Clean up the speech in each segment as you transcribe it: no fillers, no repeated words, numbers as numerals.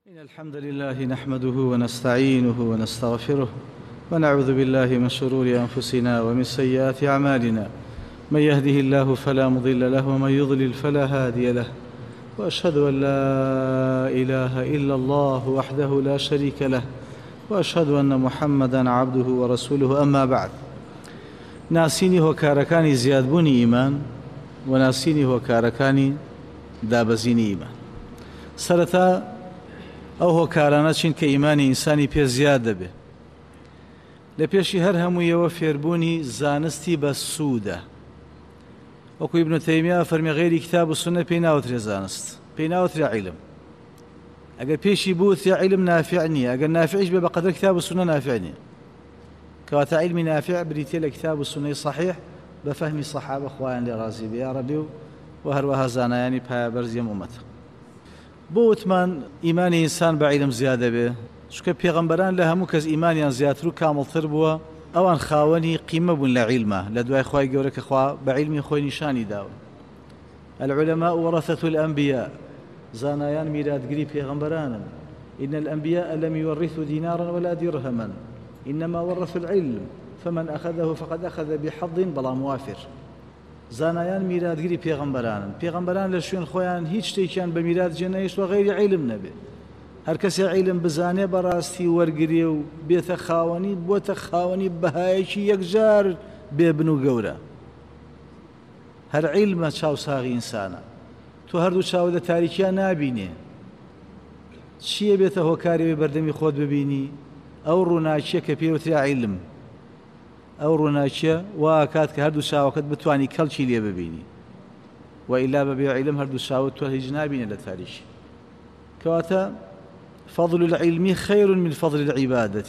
إن الحمد لله نحمده ونستعينه ونستغفره ونعوذ بالله من شرور أنفسنا ومن سيئات أعمالنا. من يهده الله فلا مضل له ومن يضلل فلا هادي له، وأشهد أن لا إله إلا الله وحده لا شريك له، وأشهد أن محمدًا عبده ورسوله. أما بعد، ناسيني هۆکارەکانی زیادبوونی ئیمان و ناسینی هۆکارەکانی دابەزینی ئیمان. سەرەتا ئەو هۆکارانە چین کە ئیمانی ئینسانی پێ زیاد دەبێ. لە پێشی هەر هەموویەوە فێربوونی زانستی بە سوودە. وەکو ئیبن تەیمیە فەرمی غەیری کتاب و سونە پێی ناوترێ زانست، پێی ناوترێ عیلم. ئەگەر پێشی بووترێ عیلم نافع نییە، ئەگەر نافعیش بێ بەقەدر کتاب و سونە نافع نییە. کەواتە عیلمی نافع بریتێ لە کتاب و سونەی صحیح بە فەهمی سەحابە خوایان لێ ڕازی بێ یا ڕەبی، و هەروەها زانایانی پایەبەرزی ئومەت. بۆ وتمان ئیمانی ئینسان بە عیلم زیادە بێ، چونکە پێغەمبەران لە هەموو کەس ئیمانیان زیاتر و کامڵتر بووە، ئەوان خاوەنی قیمە بوون لە عیلمە، لە دوای خوای گەورە کە خوا بە عیلمی خۆی نیشانی داوە. العلماء ورثة الأنبياء، زانایان میراتگری پێغەمبەرانن. إن الأنبياء لم يورثوا دينارا ولا درهما إنما ورثوا العلم فمن أخذه فقد أخذ بحظ بلا موافر. زانایان میراتگری پێغەمبەرانن. پێغەمبەران لە شوێن خۆیان هیچ شتێکیان بە میرات جێنەهێشت و غەیری عیلم نەبێ. هەر کەسێ عیلم بزانێ بەڕاستی وەرگرێ و بێتە خاوەنی، بۆتە خاوەنی بەهایەکی یەکجار بێبن و گەورە. هەر عیلمە چاوساغی ئینسانە. تۆ هەردوو چاو لە تاریکیان نابینێ. چییە بێتە هۆکاری بەردەمی خۆت ببینی؟ ئەو ڕووناکیە کە پێوترا عیلم. ئەو ڕووناکیە وا کات کە هەردوو چاوەکەت بتوانی کەڵکی لێ ببینی، وئیلا بەبێ عیلم هەردوو چاوت تۆ هیچ نابینێ لە تاریکی. کەواتە فضل العلم خير من فضل العبادة.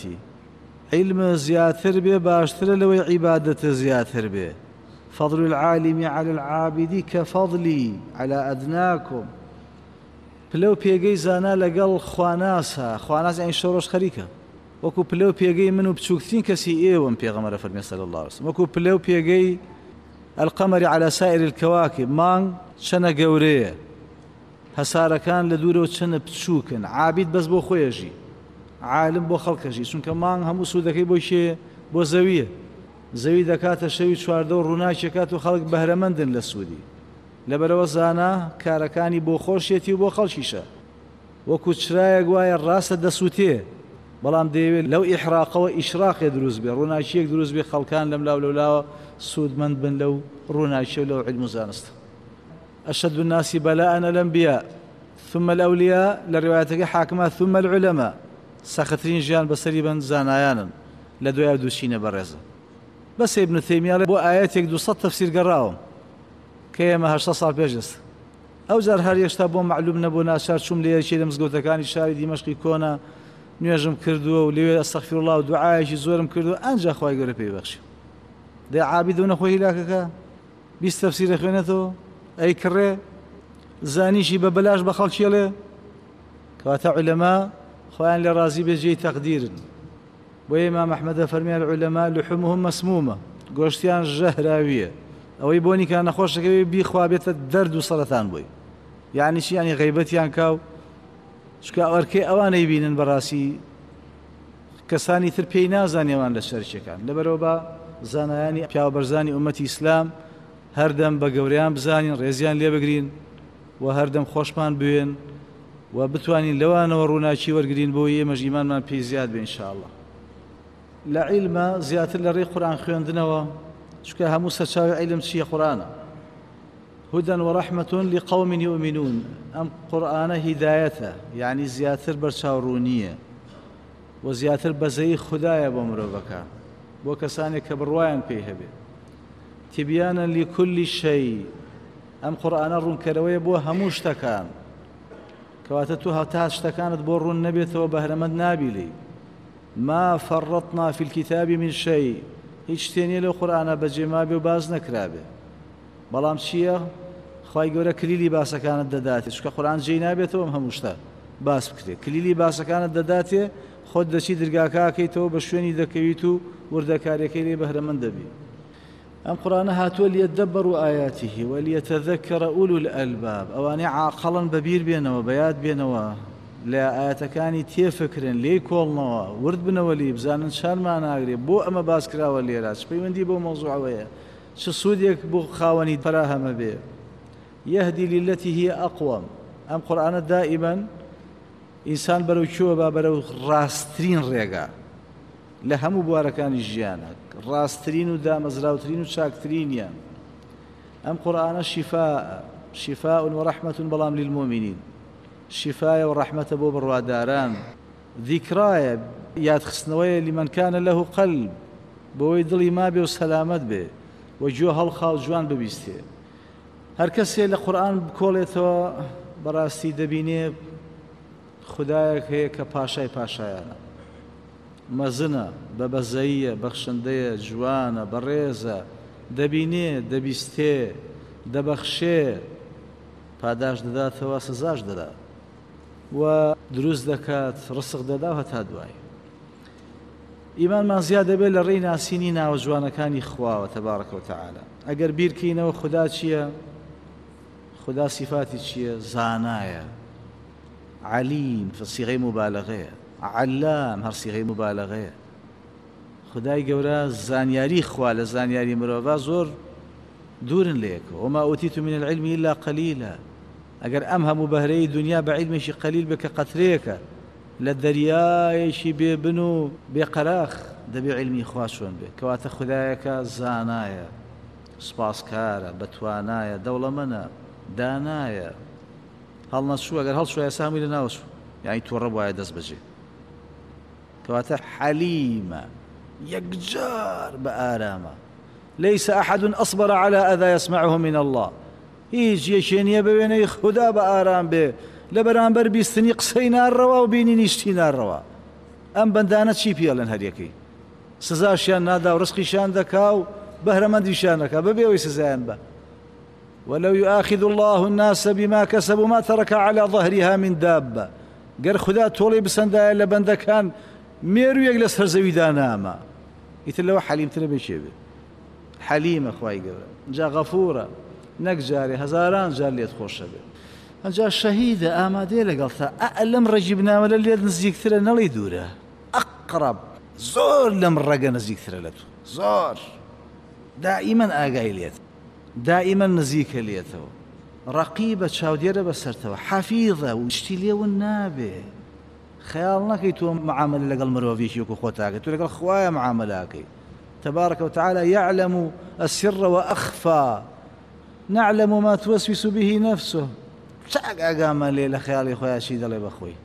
علم زیاتر بێ باشترە لەوەی عیبادەتە زیاتر بێ. فضل العالم على العابد كفضلي على أدناكم. پلە و پێگەی زانا لەگەڵ خواناسە، خواناس یعنی شۆڕش خەریکە. وەکو پلە و پێگەی من و بچووکترین کەسی ئێوەم پێغەمبەرە فەرمێ صلی الله علیه وسلم. وەکو پلە و پێگەی القمر على سائر الكواكب، مانگ چەنە گەورەیە، هەسارەکان لە دوورەوە چەنە بچووکن. عابید بەس بۆ خۆیەژی، عالم بۆ خەڵکەژی، چونکە مانگ هەموو سوودەکەی بۆ شێ، بۆ زەویە. زەوی دەکاتە شەوی چواردە و ڕووناکێکات و خەڵک بەهرەمەندن لە سوودی. لەبەرەوە زانا کارەکانی بۆ خۆشێتی و بۆ خەڵکیشە. وەکو چرایەک وایە ڕاستە دەسووتێ، بەڵام دەیەوێت لەو ئیحراقەوە ئیشراقێ دروست بێ، ڕووناکیەک دروست بێ، خەڵکان لەم لاو لەولاوە سوودمەند بن لەو ڕووناکیە و لەو عیلم و زانستە. أشد الناس بلاء الأنبياء ثم الأولياء، لروايتك حاكمة ثم العلماء. سخترين جيان بسريبا زانايانا لدويا دوشين برزة. بس ابن تيمية بو آياتك دو صد تفسير قراهم كيما هشتا صار بيجلس أو زار هر يشتابون معلوم نبونا شار شوم ليه شيء لمزقوتا كان شاري دمشقي كونا نيجم كردو وليه استغفر الله ودعاء شي زورم كردو أنجا خواهي قرب يبخشي. ده عابدون خوي لاكك بيست تفسير خوينته أي كرة زانيشي ببلاش بخلشي له. كواتا علماء خوان لرازي بجي تقدير. وإمام أحمد فرمي العلماء لحومهم مسمومة، قوشتيان جهراوية. أو يبوني كان خوش بيخوابيت الدرد وسرطان بوي. يعني شي يعني غيبتيان كاو شكا أوركي أوان يبينن براسي كساني تربي نازاني وان للشركة كان لبروبا زانياني بياو برزاني أمتي إسلام هەردەم بە گەورەیان بزانین، ڕێزیان لێ بگرین و هەردەم خۆشمان بوێن و بتوانین لەوانەوە ڕووناکی وەرگرین بۆی ئێمەش ئیمانمان پێی زیاد بێ ئینشاءالله. لە عیلمە زیاتر لە ڕێی قورئان خوێندنەوە، چونکە هەموو سەرچاوی عیلم چییە؟ قورئانە. هدى ورحمة لقوم يؤمنون. ئەم قورئانە هیدایەتە، یعنی زیاتر بەرچاوڕوونیە و زیاتر بەزەیی خودایە بۆ مرۆڤەکان، بۆ کەسانێک کە بڕوایان پێی هەبێ. تبيانا لكل شيء. أم قرآن الرون كروية بو هموش تكان، كواتتوها تاش تكانت بو الرون نبيت وبهرمد نابلي. ما فرطنا في الكتاب من شيء. هيش تاني لو قرآن بجمابي وباز نكرابي. بلام شيء خواهي قورا كليلي باسا كانت داداتي، شكا قرآن جي نابيت وهم هموشتا باس بكري. كليلي باسا كانت داداتي خود دشي درقاكاكيتو بشويني دكويتو وردكاريكي لي بهرمد دبي. أم قرآن هاتوا ليدبروا آياته وليتذكر أولو الألباب. أواني عاقلا ببير بينه وبياد بينه لە ئاەتەکانی تێفکرن لێی کۆڵنەوە ورد بنەوە لی بزانن چارمان ناگرێت بۆ ئەمە باس کراوە لێرە چ پەیوەندی بۆ مەوزوعەوەیە چ سوودێک بۆ خاوەنی فراهەمە بێ یهدی للتی هی ئەقوەم ئەم قورئانە دائیمەن ئینسان بەرەو چووە با بەرەو ڕاستترین ڕێگا لە هەموو بوارەکانی ژیانە ڕاستترین و دامەزراوترین و چاکترینیان ئەم قورئانە شفاء ورحمة بەڵام للمؤمنین شفایە و ڕەحمەتە بۆ بڕواداران ذیکرایە یادخستنەوەیە لمن كان له قلب بۆی دڵی مابێ و سەلامەت بێ و گوێ هەڵخاو جوان ببیستێ هەر کەسێ لە قورئان بکۆڵێتەوە بەڕاستی دەبینێ خودایەک هەیە کە پاشای پاشایانە مەزنە بەبەزەییە بەخشندەیە جوانە بەڕێزە دەبینێ دەبیستێ دەبەخشێ پاداش دەداتەوە سزاش دەدات و دروست دەکات ڕسق دەدا و هەتا دوای ئیمانمان زیاد دەبێت لە ڕێی ناسینی ناوە جوانەکانی خواوە تەبارەکە و تەعالە ئەگەر بیرکەینەوە خوددا چییە؟ خوددا سیفاتی چییە؟ زانایە علیم سیغەی مبالغەیە علام هەر سیغەی مبالغەیە خودای گەورە زانیاری خوا لە زانیاری مرۆڤ زۆر دوورن لێکەوە وما ئوتیتم من العلم إلا قليلا ئەگەر ئەم هەموو بەهرەی دنیا بە عیلمێکی قەلیل بکە قەترەیەکە لە دەریایەکی بێبن و بێقەراخ دەبێ عیلمی خوا چۆن بێ کەواتە خودایەکە زانایە سوپاسکارە بەتوانایە دەوڵەمەنە دانایە هەڵنەچوو ئەگەر هەڵچووە سامی لە ناوچوو یعنی تۆڕە وایە دەست بەجێ کەواتە حەلیمە یەکجار بە ئارامە ليس أحد أصبر على أذى يسمعه من الله هیچ یەکێ نییە بە وێنەی خوددا بە ئارام بێ لە بەرامبەر بیستنی قسەی ناڕەوا و بینی نیشتی ناڕەوا ئەم بەندانە چی پێڵێن هەریەکەی سزاشیان نادا و ڕزقیشان دەکا و بەهرەمەندیشان دەکا بەبێەوەی سزایان بە ولو يؤاخذ الله الناس بما كسبوا ما ترك على ظهرها من دابة گەر خوددا تۆڵی بسەندایە لە بەندەکان مێروویەک لە سەر زەویدا نامە ئیتر لەوە حەلیمترە بێ چێ بێ حەلیمە خوای گەورە جا غەفوورە نەک جارێ هەزاران جار لێت خۆشە بێ ئەجا شەهیدە ئامادەیە لەگەڵتا ئەلەم ڕەجی بناوە لە لێت نزیکترە نەڵی دوورە ئەقڕەب زۆر لەم ڕەگە نزیکترە لە تو زۆر دائیمەن ئاگای لێت دائیمەن نزیکە لێتەوە ڕەقیبە چاودێرە بەسەرتەوە حەفیظە و شتی لێون نابێ خەیاڵ نەکەی تۆ معاملە لەگەڵ مرۆڤێکی وەکو خۆتاکەی تۆ لەگەڵ خوایە معاملەکەی تبارك وتعالى يعلم السر وأخفى نعلم ما توسوس به نفسه چاک ئاگامە لێ لە خەیاڵی خۆیان چی دەڵێ بەخۆی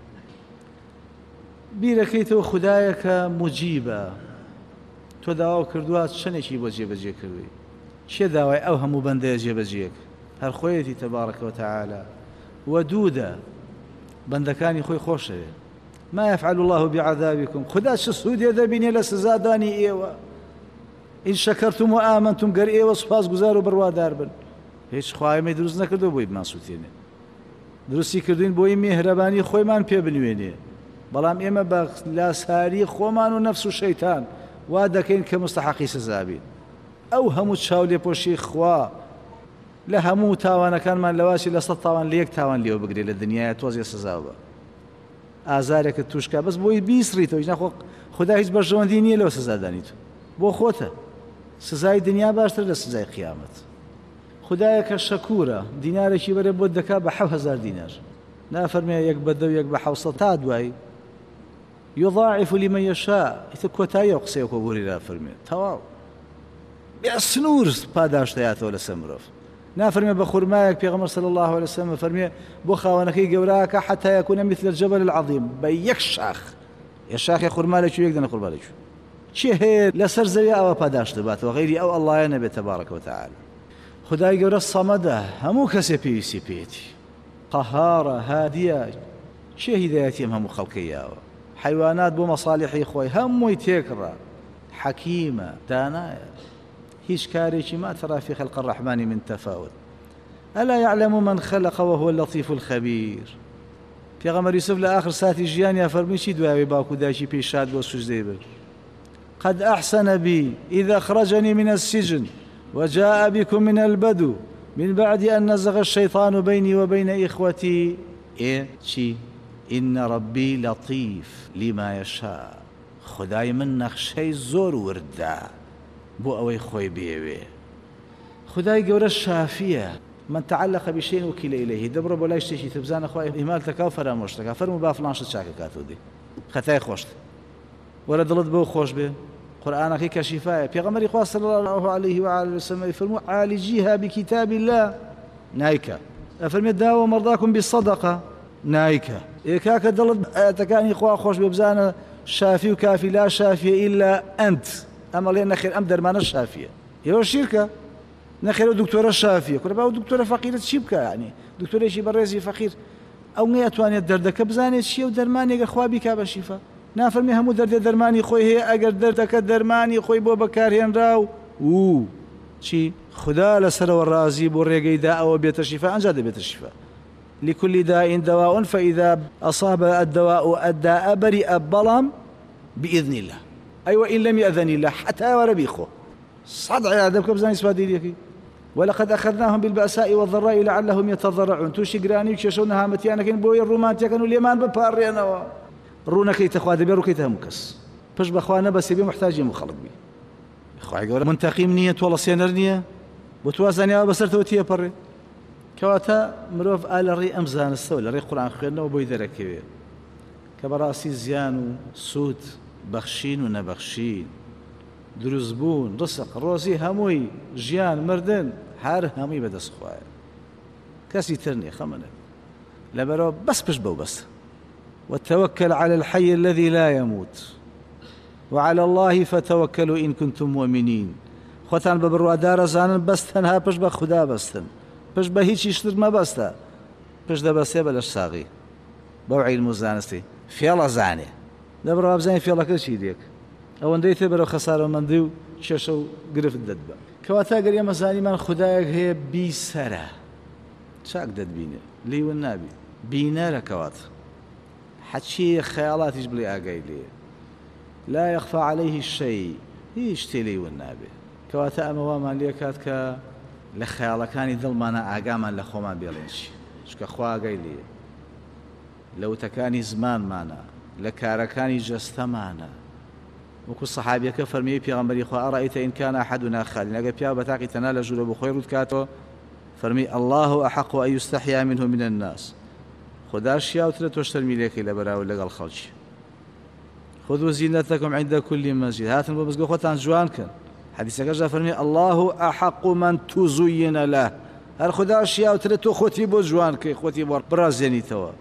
بیرەکەیتەوە خودایەکە موجیبە تۆ داوا کردووە چەندێکی بۆ جێبەجێ کردووی چێ داوای ئەو هەموو بەندەیە جێبەجێک هەر خۆیەتی تبارك وتعالى ودودە بەندەکانی خۆی خۆشەوێ ما يفعل الله بعذابكم خدا چ سوودێ دەبینێ لە سزادانی ئێوە إن شكرتم وآمنتم قال إيه وصفاز گزار و بڕوادار بن هیچ خوایمە دروست نەکردو بۆی بماسووتێنێ دروستی کردوین بۆی میهرەبانی خۆیمان پێ بنوێنێ بەڵام ئێمە بە لاساری خۆمان و نەفس و شەیتان وا دەکەین کە مستحقی سزا بین ئەو هەموو چاو لێپۆشی خوا لە هەموو تاوانەکانمان لەواسی لە 100 تاوان لە یەک تاوان لێوە بگرێت لە دنیای تۆزیە سزا بە ئازارێکت توشکا بەس بۆی بیسڕیتەوە نەخۆ خدا هیچ بەشەوەندی نییە لەوە سزادانیت بۆ خۆتە سزای دنیا باشتر لە سزای قیامەت خدایەکە شەکوورە دینارێکی بەرێ بۆ دەکا بە 7,000 دینار نافەرمێ یەک بەدە و یەک بە 700 تا دوای يضاعف لمن يشاء ئیتر کۆتاییە و قسەیەکۆ بۆری رافەرمێ تەواو بێ سنوور پاداشتەیاتەوە لەسەر مرۆڤ نافەرمێ بە خورمایەک پێغەمبەر صلی الله عليه وسلم فەرمێ بۆ خاوەنەکەی گەوراکە حتى يكون مثل الجبل العظيم بە یەک شاخ یە شاخی خورما لەکوێ یەک دەنە خورما لەکوێ چی هەیە لەسەر زەوی ئەوە پاداشت باتەوە غەیری ئەو ئەڵڵایە نەبێت تەبارەکە وتعالە خدای گەورە سەمەدە هەموو کەسێ پێویستی پێیەتی قەهارە هادیە چێ هیدایەتی ئەم هەموو خەڵکەیەوە حیوانات بۆ مەصالحی خۆی هەمووی تێکڕا حەکیمە دانایە هیچ کارێکی ما ترى في خلق الرحمن من تفاوت ألا يعلم من خلق وهو اللطيف الخبير پێغەمبەر یوسف لە آخر ساتی ژیانیا فەرمی چی دوایەوەی باوکو دایکی پێی شاد بۆ سوژدەی برد قد أحسن بي إذا أخرجني من السجن وجاء بكم من البدو من بعد أن نزغ الشيطان بيني وبين إخوتي إيه شي إن ربي لطيف لما يشاء خدای من نەخشەی زۆر وردا بۆ ئەوەی خۆی بێوێ خدای گەورە شافیە من تعلق بشيء وكيل إليه دبر بۆ لای شتێکی تر بزانە خوا ئیمال تەکا و فەرامۆش دەکا فەرموو با فڵان شت چاکە کاتۆ دێ خەتای خۆشت وەرە دڵت بۆ خۆش بێ قورئانەکەی کە شیفایە پێغەمبەری خوا صلی الله عليه وآله وسلم فەرموو عالجيها بكتاب الله نایکە ئەفەرمێت داوە مەرضاکم بالصدقة نایکە ئێکاکە دڵت ئاەتەکانی خوا خۆش بێ بزانە شافی و کافی لا شافیە إلا أنت ئەمەڵێ نەخێر ئەم دەرمانە شافیە ئێوە شیرکە نەخێر و دکتۆرە شافیە کورە با و دکتۆرە فەقیرت چی بکە یعنی دکتۆرێکی بەڕێزی فەقیر ئەو نەیەتوانێت دەردەکە بزانێت چییە و دەرمانێکە خوا بیکا بە شیفا نافەرمی هەموو دەردێ دەرمانی خۆی هەیە ئەگەر دەردەکە دەرمانی خۆی بۆ بەکارهێنرا و چی خدا لەسەرەوە ڕازی بۆ ڕێگەیدا ئەوە بێتە شیفا ئەنجا دەبێتە شیفا لكل داء دواء فإذا أصاب الدواء الداء برئ بەڵام بإذن الله أي وإن لم يأذن الله حتى وربيخه صدع هذا بزاني سواديريكي ولقد أخذناهم بالبأساء والضراء لعلهم يتضرعون توشي قراني وكششون هامتيانا كان بوي الرومانتيا كانوا اليمان ببارينا رونا كي تخواد بيرو كي تهمكس فش بأخوانا بس يبي محتاجين مخلط بي إخوائي قولة منتقيم نية والله سينر نية بتوازنيا بسرت وتيه بري كواتا مروف آل الري أمزان السول الري قرآن خيرنا وبوي ذركي كبراسي زيان وسود بخشين ونبخشين دروزبون رزق روزي هموي جيان مردن هر همي بدس خواه كاسي ترني خمنا لبرو بس بشبو بس والتوكل على الحي الذي لا يموت وعلى الله فتوكلوا إن كنتم مؤمنين خوتان ببرو دار زانن بستن ها بش بخدا بستن بش بهيش يشتر ما بستا بش ده بسته بلش ساغي بوعي المزانستي فيلا زاني دبرو ابزاني فيلا كل شي ديك ئەوەندەی تێ بەرەو خەسارەمەندی و کێشە و گرفت دەدبە کەواتە گەر ئێمە زانیمان خودایەک هەیە بیسەرە چاک دەتبینێ لێون نابی بینەرە کەواتە حەچی خەیاڵاتیش بڵێ ئاگای لێ لا يخفى عليه الشيء هیچ شتێ لێون نابێ کەواتە ئەمە وامان لێ کات کە لە خەیاڵەکانی دڵمانە ئاگامان لە خۆمان بێڵێن چی چکە خوا ئاگای لێ لە وتەکانی زمانمانە لە کارەکانی جەستەمانە وكو الصحابي كفرمي پیغمبري خو أرأيت إن كان أحدنا خالي نجا بيا بتاقي تنال جل بخير كاتو فرمي الله أحق أن يستحيا منه من الناس خداش يا وتر توشترمي لك إلى براو لقى الخلج خذوا زينتكم عند كل مسجد هات المبزق خوتان جوان كان حديث كجا فرمي الله أحق من تزين له هل خداش يا وتر تو خوتي بو جوان كي خوتي بو برازيني توا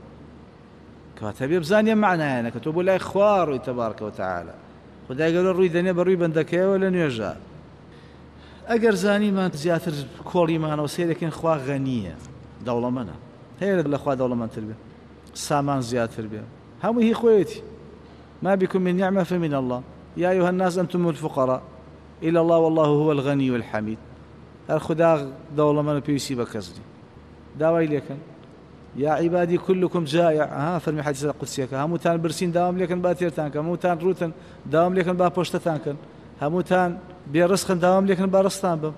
كاتب بزانيا معنا أنا كتبوا لا إخوار تبارك وتعالى خدای گەورە ڕووی دەنێ بە ڕووی بەندەکەیەوە لە نوێژە ئەگەر زانیمان زیاتر کۆڵیمانەوە سێرەکەین خوا غەنیە دەوڵەمەندە هەیە لە خوا دەوڵەمەندتر بێ سامان زیاتر بێ هەمووی هی خۆیەتی ما بكم من نعمة فمن الله يا أيها الناس أنتم الفقراء إلى الله والله هو الغني والحميد الخدا دەوڵەمەندە پێویستی بە کەس نییە داوای لێکن يا عبادي كلكم جائع فرمي حديث القدسيك هموتان برسين داوم لكن باتيرتان هموتان روتن داوم لكن با پشتتان كن هموتان بيرسخن داوم لكن بارستان بم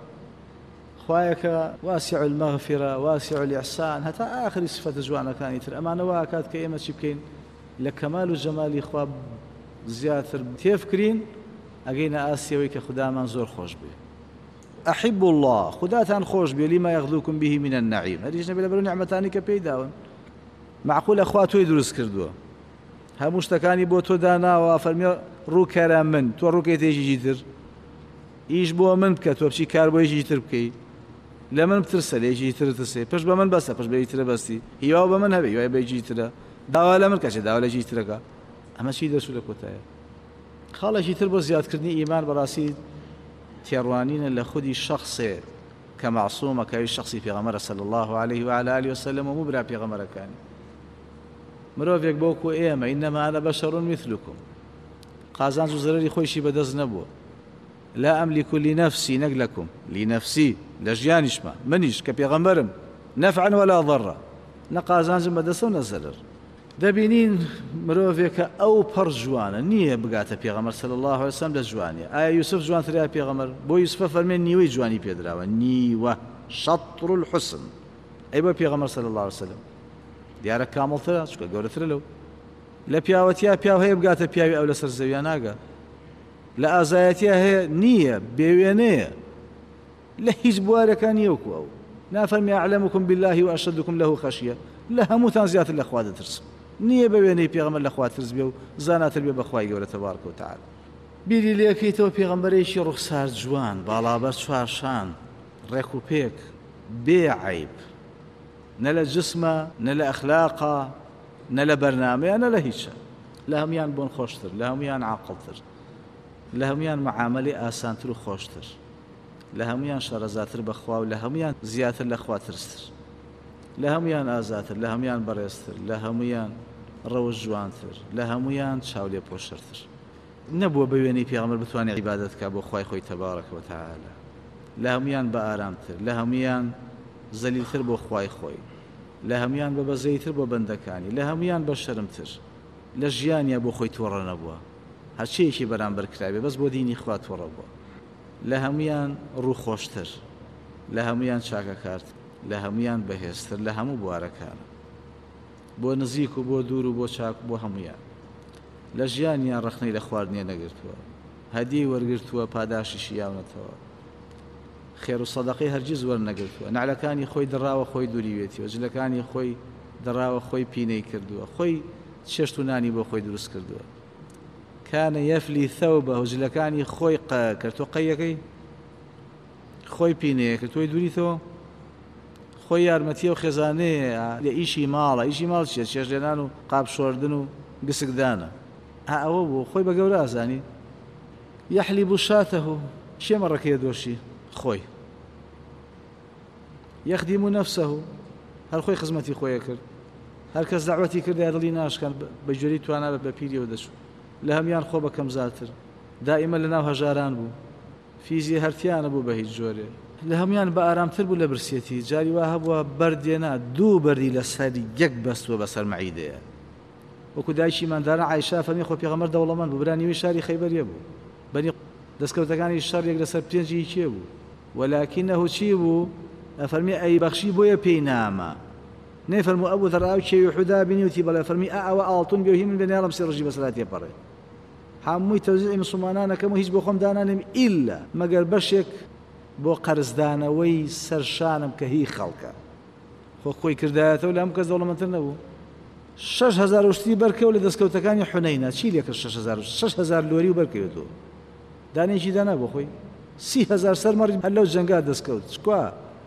خوايك واسع المغفرة واسع الإحسان حتى آخر صفة جوانا كان يتر أمانة واكاد كيما شبكين لكمال الجمال إخواب زياتر تفكرين أجينا آسيوي كخدا منظور خوش به أحب الله خداتان خوش بي لما يغذوكم به من النعيم هذه جنبي لبرو نعمتاني كبيداون معقول أخواتو يدرس كردوا هموشتكاني بو تو دانا وفرمي رو كلام من تو رو كيتي جيتر إيش بو من بك تو بشي كار بو يجيتر بكي لمن بترسل يجيتر ترسل باش بمن بس باش بيجيتر بستي هيوا بمن هبي هيوا بيجيتر داوا لمن كاش داوا لجيتر أما شي درسوا لك وتايا خاله جيتر بو زياد كردني إيمان براسي تيروانين لخدي شخص كمعصوم كأي شخص في غمرة صلى الله عليه وعلى آله وسلم ومبرع في غمرة كان مروف يكبوكو إيما إنما أنا بشر مثلكم قازان زرري خويشي بدز نبو لا أملك لنفسي نقلكم لنفسي لجيانش ما منيش كبي غمرم نفعا ولا ضرا نقازان زم بدسو نزرر دەبینین مرۆڤێکە ئەو پەڕ جوانە نییە بگاتە پێغەمبەر صلی الله علیه وسلم لە جوانیە ئایا یوسف جوانترە پێغەمبەر بۆ یوسف فەرمێن نیوەی جوانی پێدراوە نیوە شەطر الحسن ئەی بۆ پێغەمبەر صلی الله علیه وسلم دیارە کامڵترە چونکە گەورەترە لەو لە پیاوەتیا پیاو هەیە بگاتە پیاوی ئەو لەسەر زەویان ناگات، لە ئازایەتیا هەیە نییە، بێوێنەیە، لە هیچ بوارەکان نییەوەکو ئەو نافەرمی ئەعلەمکم بالله وأشدکم له خەشیە، لە هەمووتان زیاتر لە خوا دەترسم، نییە بە وێنەی پێغەمبەر لە خوا ترس بێ و زاناتر بێ بەخوای گەورە تەبارەکە و تەعالە. بیری لێکەیتەوە پێغەمبەرێکی ڕوخسار جوان، باڵابەر چوارشان، ڕێک و پێک، بێ عەیب، نە لە جسمە، نە لە ئەخلاقە، نە لە بەرنامەیە، نە لە هیچە، لە هەمویان بۆن خۆشتر، لە هەمویان عاقڵتر، لە هەمویان معاملەی ئاسانتر و خۆشتر، لە هەمویان شەڕەزاتر بەخوا و لە هەمویان زیاتر لە خوا ترستر، لە هەمویان ئازاتر، لە هەمویان بەڕێزتر، لە هەمویان ڕەوش جوانتر، لە هەمویان چاو لێ پۆشتر. نەبووە بە وێنەی پێغەمبەر بتوانێت عیبادەت بکات بۆ خوای خۆی تەبارەکە و تەعالە، لە هەمویان بە ئارامتر، لە هەمویان زەلیلتر بۆ خوای خۆی، لە هەمویان بە بەزەیتر بۆ بەندەکانی، لە هەمویان بە شەرمتر، لە ژیانیا بۆ خۆی تۆڕە نەبووە، هەرچیەکی بەرامبەر کرابێ بەس بۆ دینی خوا تۆڕە بووە، لە هەمویان ڕوو خۆشتر، لە هەمویان چاکەکارت، لە هەمویان بەهێزتر لە هەموو بوارەکانە، بۆ نزیک و بۆ دوور و بۆ چاک بۆ هەمویان، لە ژیانیان ڕخنەی لە خواردنیە نەگرتووە، هەدیەی وەرگرتووە پاداشیشی یاونەتەوە، خێر و سەدەقەی هەرگیز وەرنەگرتووە، نەعلەکانی خۆی دڕاوە خۆی دووریوێتیوە، جلەکانی خۆی دڕاوە خۆی پینەی کردووە، خۆی چێشت و نانی بۆ خۆی دروست کردووە، کانە یەفلی ثەوبە و جلەکانی خۆی کرد، تۆ قەیەکەی خۆی پینەیە کرد، تۆی دووریتەوە، خۆی یارمەتیە و خێزانەیە لە ئیشی ماڵە، ئیشی ماڵ چیە؟ چێژ لێنان و قاپ شۆردن و گسکدانە، ئەوە بوو خۆی بە گەورە ئازانی، یەحلیب شاتەه، چێ مەڕەکەیە دۆشی؟ خۆی، یەخدیم نەفسەه، هەر خۆی خزمەتی خۆیە کرد، هەر کەس دەعوەتی کرد دڵی ناشکان بە جۆری توانە بە پیریەوە دەچوو، لە هەمیان خۆ بە کەمزاتر، دائیمە لەناو هەژاران بوو، فیزی هەرتیانە بوو بە هیچ جۆرێ، لە هەمویان بە ئارامتر بوو لە برسێتی، جاری وا هەبووە بەردێنا دوو بەردی لەسەر یەک بەستووە بەسەر مەعیدەیە، وەکو دایکی ماندارە عایشا فەرمی خۆ پێغەمبەر دەوڵەمەند بوو، برانیوی شاری خەیبەریە بوو، بەنی دەستکەوتەکانی شەڕ یەک لەسەر پێنجی کێ بوو، وەلاکینەهو چی بوو؟ ئەفەرمی ئەی بەخشی بۆیە پێی نامە، نەیفەرموو ئەبوو دەڕاو کێوی حودا بینیوتی بەڵێ فەرمی ئەوە ئاڵتون بێ و هی من بێنێڵم سێ ڕژی بەسەرات تێپەڕێ، هەمووی تەوزیعی مسلمانانەکەم و هیچ بۆ خۆم دانانێم ئیلا مەگەر بەشێک بۆ قەرزدانەوەی سەرشانم کە هی خەڵکە، خۆ خۆی کردایەتەوە لە هەموو کەس دەوڵەمەندتر نەبوو، 6,000 وشتی بەرکەوت لە دەستکەوتەکانی حونەینە، چی لێ کرد 6,000 لۆری و بەرکەوتەوە، دانێکی دانا بۆ خۆی، 30,000 سەرمەڕی هەر لەو جەنگا دەستکەوت، چکوا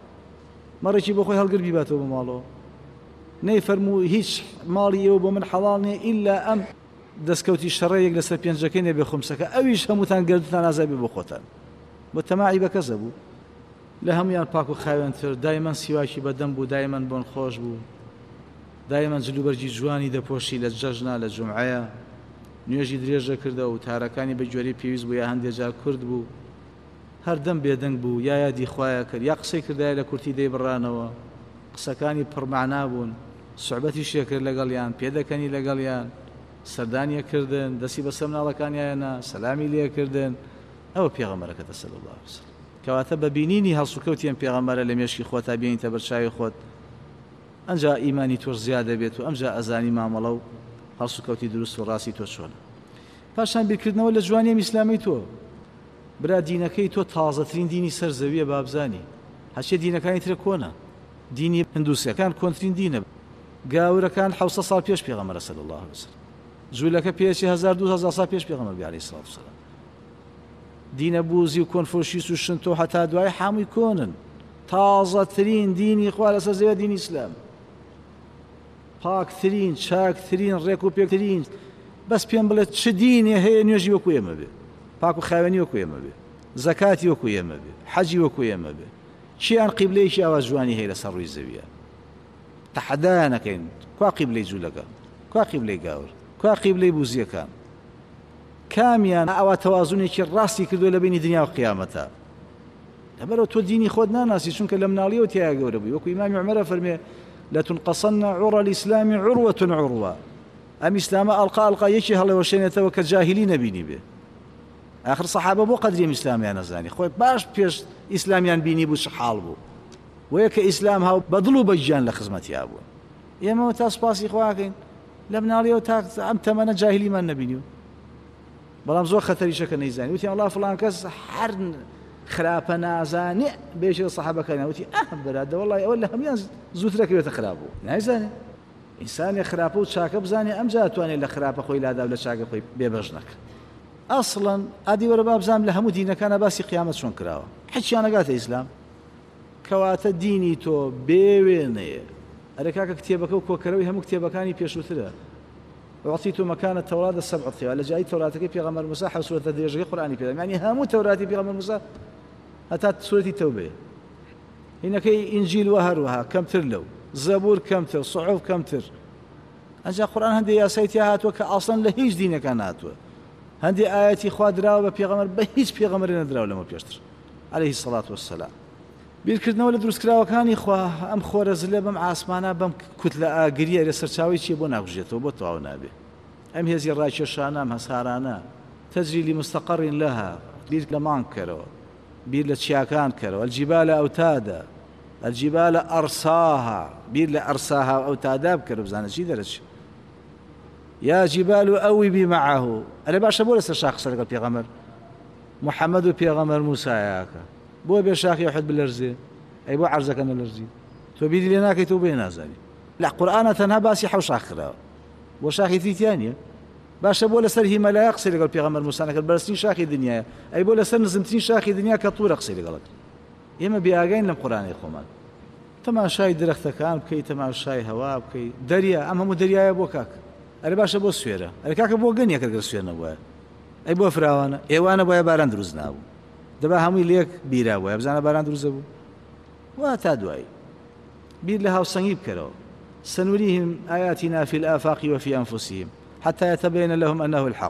مەڕێکی بۆ خۆی هەڵگر بیباتەوە بە ماڵەوە، نەیفەرموو هیچ ماڵی ئێوە بۆ من حەڵاڵ نییە ئیلا ئەم دەستکەوتی شەڕەیەک لەسەر پێنجەکەی نەبێ خۆمسەکە، ئەویش هەمووتان گردتان ئازابێ بۆ خۆتان، بۆ تەماعی بە کەسە بوو، لە هەمویان پاک و خاوێنتر، دایمەن سیواکی بەدەم بوو، دایمەن بۆن خۆش بوو، دایمەن جلوبەرجی جوانی دەپۆشی لە جەژنا لە جومعەیە، نوێژی درێژە کردە و تارەکانی بە جۆرەی پێویست بوو یا هەندێک جار کورد بوو، هەردەم بێدەنگ بوو، یا یادی خوایە کرد، یا قسەی کردایە لە کورتی دەیبڕانەوە، قسەکانی پڕمعنا بوون، سوحبەتی شێکرد لەگەڵیان، پێدەکەنی لەگەڵیان، سەردانیەکردن، دەستی بە سەمناڵەکانیانە، سەلامی لێکردن، ئەوە پێغەمبەرەکەتە صلی الله علیه وسلم، کەواتە بە بینینی هەڵسوکەوتیان پێغەمبەرە لە مێشکی خۆت تا بینیتە بەرچاوی خۆت، ئەنجا ئیمانی تۆش زیادە بێت و ئەمجا ئەزانی مامەڵە و هەڵسوکەوتی دروست و ڕاستی تۆ چۆنە. پاشان بیرکردنەوە لە جوانی ئیسلامی تۆ، برا دینەکەی تۆ تازەترین دینی سەر زەویە بابزانی، هەرچێ دینەکانی ترە کۆنە، دینی هندوسیەکان کۆنترین دینە، گاورەکان 700 ساڵ پێش پێغەمبەرە صلی الله علیه وسلم، جوولەکە پێچی 1200 ساڵ پێش پێغەمبەر عەلەیهی سڵات وسەلام، دینە بوزی و کۆنفۆشیس و شنتۆ هەتا دوای هەمووی کۆنن، تازەترین دینی خوا لەسەر زەویە دینی ئیسلام، پاکترین، چاکترین، ڕێک و پێکترین، بەس پێم بڵێت چ دینێ هەیە نوێژی وەکو ئێمە بێ، پاک و خاوێنی وەکو ئێمە بێ، زەکاتی وەکو ئێمە بێ، حەجی وەکو ئێمە بێ، چیان قیبلەیەکی ئاوا جوانی هەیە لەسەر ڕووی زەویە، تەحەدایان نەکەین، کوا قیبلەی جوولەکە، کوا قیبلەی گاور، کوا قیبلەی بوزیەکان، کامیان ئەوە تەوازونێکی ڕاستی کردووە لە بینی دنیا و قیامەتە، لەبەرەوە تۆ دینی خۆت ناناسی چونکە لە مناڵیەوە تیا گەورە بووی، وەکو ئیمامی عومەرە فەرمێ لەتونقەسەنە عوڕە الئیسلام عوڕوەة عوڕوە، ئەم ئیسلامە ئەڵقا یەکی هەڵێوەشێنێتەوە کە جاهیلی نەبینی بێ، آخر سەحابە بۆ قەدری ئیسلامیان نەزانی، خۆی باش پێش ئیسلامیان بینی بوو چ حاڵ بوو، وەیە کە ئیسلام هاو بەدڵ و بەگیان لە خزمەتیا بووە، ئێمەوە تا سوپاسی خواکەین، لە مناڵیەوە تا ئەم تەمەنە جاهلیمان نەبینیوە بەڵام زۆر خەتەریشەکە نەیزانی وتی ئەڵڵا فڵان کەس هەر خراپە نازانێ بێژێ سەحابەکانی وتی بەرادە وەڵڵی ئەوە لە هەمویان زووترە کەوێتە خراپ بوو نایزانێ ئینسانی خراپە و چاکە بزانێ ئەمجا ئەتوانێت لە خراپە خۆی لادا لە چاکە خۆی بێبەش نەکە ئەسڵەن ئادی وەرە با بزانم لە هەموو دینەکانە باسی قیامەت چۆن کراوە هیچیان نەگاتە ئیسلام کەواتە دینی تۆ بێوێنەیە ئەرە کاکە کتێبەکە و کۆکەرەوەی هەموو کتێبەکانی پێشووترە وعطيت مكان التوراة 7 طوال لجاي توراة في غمر موسى حول سورة الدجاج قرآني في يعني هم توراة في غمر موسى أتت سورة التوبة هناك إنجيل وهروها كم ترلو زبور كم تر صحف كم تر أنجا قرآن هندي يا سيتي هاتوا كأصلا لهيج دينك كان هاتوا هندي آياتي خوادرا وفي غمر بهيج في غمر ندرا لما بيشتر عليه الصلاة والسلام بیرکردنەوە لە دروستکراوەکانی خوا ئەم خۆرەزلە بەم ئاسمانە بەم کوتلە ئاگریە لە سەرچاوی چیە بۆ ناگژێتەوە بۆ تەواو نابێ ئەم هێزی ڕاکێشانە ئەم هەسارانە تەجری لمستقر لها بیر لە مانگ کەرەوە بیر لە چیاکان کەرەوە الجبال ئەوتادا الجبال ئەرساها بیر لە ئەرساها ئەوتادا بکەرە بزانە چی دەرەچێ یا جبال ئەویبی معه ئەرێ باشە بۆ لەسەر شاخ لەگەڵ پێغەمبەر محەممەد و پێغەمبەر موسایەکە بۆ بێ شاخی حد بلەرزێ ئەی بۆ عەرزەکە نەلەرزی تۆ بیری لێ ناکەیت و بێ نازانی لە قورئانە تەنها باسی حەو شاخ کراوە بۆ شاخی تریتیان نیە باشە بۆ لەسەر هیمەلایە قسەی لەگەڵ پێغەمبەر موسا نەکرد بەرزترین شاخی دنیایە ئەی بۆ لەسەر نزمترین شاخی دنیا کە توورە قسەی لەگەڵ کرد ئێمە بێئاگاین لەم قورئانەی خۆمان تەماشای درەختەکان بکەیت تەماشای هەوا بکەیت دەریا ئەم هەموو دەریایە بۆ کاک ئەرێ باشە بۆ سوێرە ئەرێ کاکە بۆ گەنیەکە گەر سوێر نەبووە ئەی بۆ فراوانە ئێوانە بۆیە باران دروست نابوو دەبا هەمووی لێک بیرا بووە بزانە باران دروست بوو وا تا دوایی بیر لە هاوسەنگی بکەرەوە سنريهم آياتنا في الآفاق وفي أنفسهم حتى يتبين لهم أنه الحق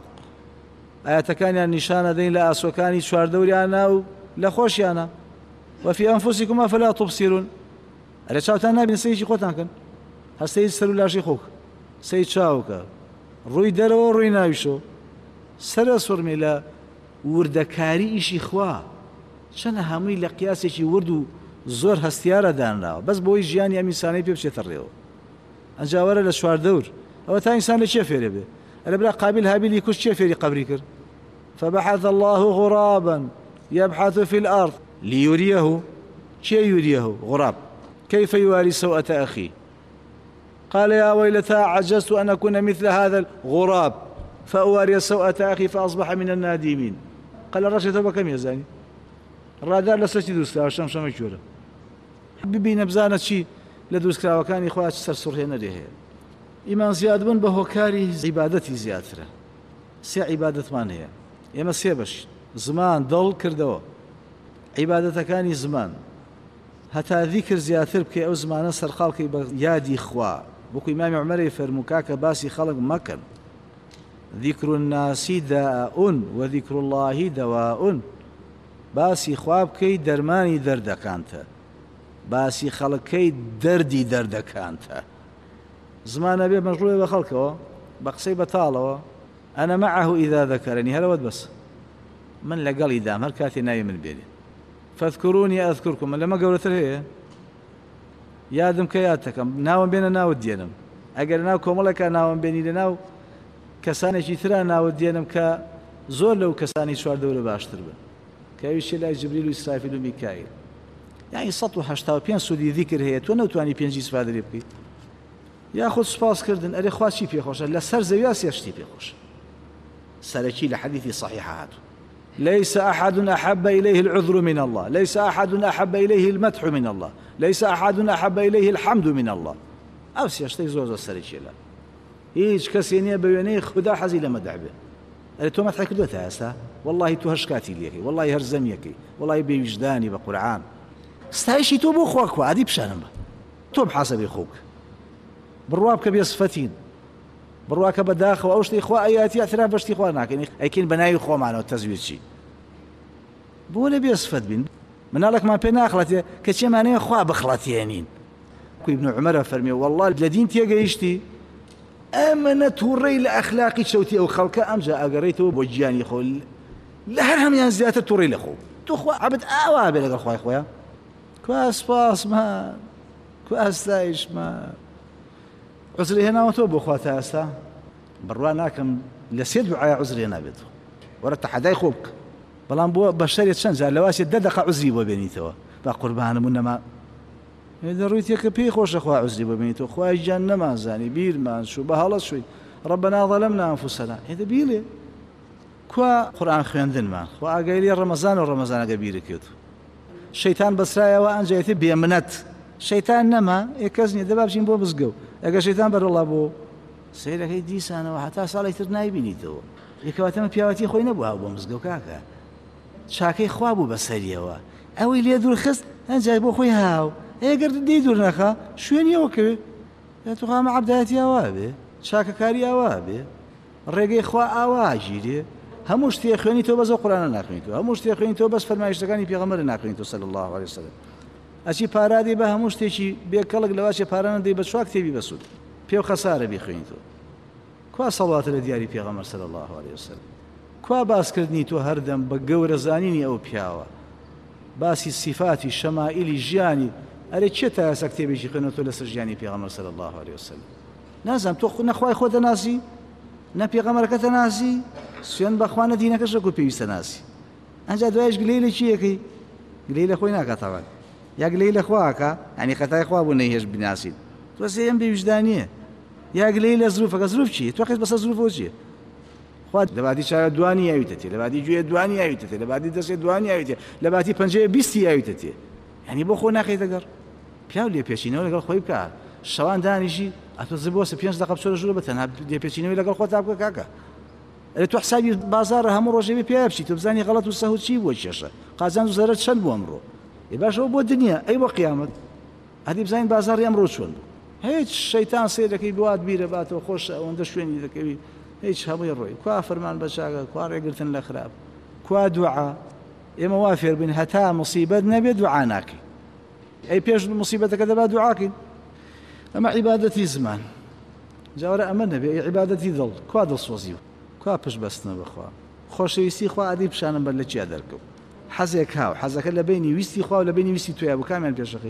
آياتكان نشانة دين لا أسوكاني شوار دوريانا لخوشيانا وفي أنفسكم أفلا تبصرون ألا شاوتانا بين سيجي قوتان كان هستيج سرو لاشي خوك سيد شاوكا روي درو روي ناوشو سر سرمي لا وردكاري إشي خوا شان همي لقياس إشي وردو زور هستيارة دانراو بس بوي جياني أميساني بيبشي تريو أنجاورة لشوار دور أو تا إنسان لشي فيري به ألا بلا قابل هابيل يكوش شي فيري قبري كر فبحث الله غرابا يبحث في الأرض ليريه شي يريه غراب كيف يواري سوءة أخي قال يا ويلتى عجزت أن أكون مثل هذا الغراب فأواري سوءة أخي فأصبح من النادمين قال الرشد توبة كم يزاني الرادار لسجد دوستا وشمشم مجورة ببين بزانة شي لدوسكرا وكان إخوات سرسر هنا ليه إيمان زياد بن بهوكاري عبادتي زيادتره سي عبادة من هي إما سيبش زمان ضل كردو عبادة كان زمان هتا ذكر زيادتر بكي أو زمان سر خالقي يادي إخوة بكو إمام عمر يفرمكاك باسي خلق مكان ذكر الناس داء وذكر الله دواء باسي خوابكي درماني دردكانت باسي خلقكي دردي دردكانت زمان أبي مجروح بخلقه بقصي بطاله أنا معه إذا ذكرني هلا ود بس من لقال إدام هل كاتي نايم البيت فاذكروني أذكركم من لما قولت له يا دم كياتكم ناوم بيننا ناو دينم أجر ناوكم ولا كان ناوم بيني لناو كساني جيترا ناو دينم كزول لو كساني شوار دولة باشتر بن كايش لا جبريل وإسرافيل وميكائيل يعني سطو حشتاو بين سودي ذكر هي تو تواني بين جيس فادر يبقي ياخذ سباس كردن أري خواشي في خوش لا سر زياس يشتي في خوش سركي لحديث صحيح هذا ليس أحد أحب إليه العذر من الله ليس أحد أحب إليه المدح من الله ليس أحد أحب إليه الحمد من الله أو سيشتي زوز السركي لا هيج كسيني بيوني خدا حزي لما دعبه أري تو مدحك دوتها هسا والله تو هشكاتي ليكي والله هرزميكي والله بوجداني بقرآن استعيشي تو بأخوك وعدي بشانم تو بحسب أخوك بروابك بيصفتين بروابك بداخل وأوشتي إخوة أياتي اعتراف بشتي إخوة ناكن أيكين بناي إخوة معنا والتزويج شي بولا بيصفت بين من لك ما بين أخلتي كشي ماني إخوة بخلتيانين كوي ابن عمر فرمي والله الذين تيجيشتي أمنت الري لأخلاقي شوتي أو خلقه أمجا أقريته بوجياني خول لهرهم ينزيات التوري لخو تو إخوة عبد أوابي لك إخوة إخوة كواس باس ما كواس دايش ما عزري هنا وتوب أخواتها أسا بروانا لسيد وعيا عزري هنا بيتو ورد حداي خوبك بلان بو بشرية شنجا لواسي ددق عزري ببينيتو بقربان منما إذا رويتك بي خوش أخوة عزري ببينيتو أخوة جنة ما زاني بير ما شو بهالة شوي ربنا ظلمنا أنفسنا إذا بيلي كوا قرآن خويندن ما خوا قايلي رمضان ورمضان قبيرك يوتو الشيطان بسرايا وأنجيتي بيمنت شيطان نما يكزني دباب شين بو بزقو اگه شيطان بر الله بو سيرك ديسانه وحتى صالح ترناي بينيتو يكواتم بياوتي خوي نبوها بو مزقو كاكا شاكي خوابو بسريوا اوي لي دور خص انجاي بو خوي هاو اگر دي دور نخا شوين يوكي تو قام عبداتي اوابي شاكا كاري اوابي ريغي خوا اواجيري هموش تي خويني تو بز قران ناخنيتو هموش تي خويني تو بس فرمايشتگاني پیغمبر ناخنيتو صلى الله عليه وسلم أشي پارادي به هموش تيشي بيكلق لواشي پاران دي بشواك تبي بسود بيو خسارة بيخوينتو كوا صلوات الدياري پیغمبر صلى الله عليه وسلم كوا باس كردني تو هردم بقور زانيني أو بياوا باسي الصفات الشمائل جياني أري تشتا سكتبي شي خنوتو لسر جياني پیغمبر صلى الله عليه وسلم نازم تو نخواي خود ناسي نا پیغمبر كتا ناسي سيان بخوانا دينك شكو بيوست ناسي أنجا دوايش قليل چيكي قليل خوي ناكا طبعا يا قليل اخواك يعني خطاي اخوا بو نيهش بناسين تو سيم بوجدانيه يا قليل ظروفك شي توقف بس ظروفه شي خوا لبادي شاي دواني ايتتي لبادي جوي دواني ايتتي لبادي درس دواني ايتتي لبادي پنجه 20 ايتتي يعني بو خو ناخي دغر بياو لي بيشينو لقال خوي بكا شوان دانيشي اتو زبوس 5 دقيقه بشور جوله بتنا دي بيشينو لقال خو تابك كاكا تو حسابي بازار هم روجي بيابشي تبزاني غلط وسهو شي بوششه قازان زرت شن بو امرو يباش هو الدنيا أي قيامة هذه بزين بازار يمرو شون هيك الشيطان سيرك يبواد بيره باتو خوش وندش وين ذاك هيك هبو يروي كوا فرمان بشاقه كوا رجلتن الاخراب كوا دعاء يا موافر بين هتا مصيبه نبي دعاناك اي بيش مصيبتك دابا دعاك اما عبادتي زمان جاور امنا بعبادتي ظل كوا دل صوزيو كوا بش بسنا بخوا خوش يسي خوا ادي بشان بلچي ادركو حزك هاو حزك لبيني ويستي خوا لبيني ويستي تو ابو كامل بيشخي